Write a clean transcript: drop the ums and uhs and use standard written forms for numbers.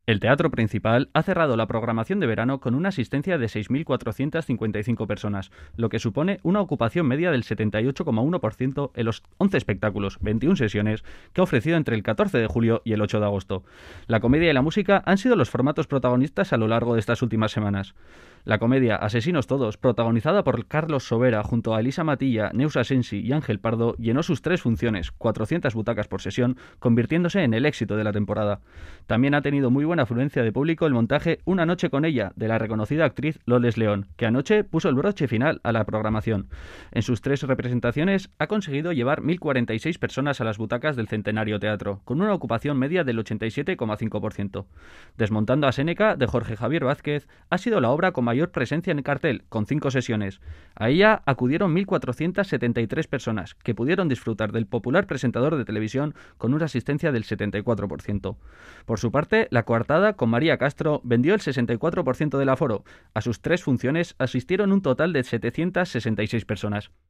El Teatro Principal ha cerrado la programación de verano con una asistencia de 6.455 personas, lo que supone una ocupación media del 78,1% en los 11 espectáculos, 21 sesiones, que ha ofrecido entre el 14 de julio y el 8 de agosto. La comedia y la música han sido los formatos protagonistas a lo largo de estas últimas semanas. La comedia Asesinos Todos, protagonizada por Carlos Sobera junto a Elisa Matilla, Neus Asensi y Ángel Pardo, llenó sus 3 funciones, 400 butacas por sesión, convirtiéndose en el éxito de la temporada. También ha tenido muy buena afluencia de público el montaje Una noche con ella, de la reconocida actriz Loles León, que anoche puso el broche final a la programación. En sus 3 representaciones ha conseguido llevar 1.046 personas a las butacas del Centenario Teatro, con una ocupación media del 87,5%. Desmontando a Séneca, de Jorge Javier Vázquez, ha sido la obra con mayor presencia en el cartel, con 5 sesiones. A ella acudieron 1.473 personas, que pudieron disfrutar del popular presentador de televisión con una asistencia del 74%. Por su parte, la coartada, con María Castro, vendió el 64% del aforo. A sus 3 funciones asistieron un total de 766 personas.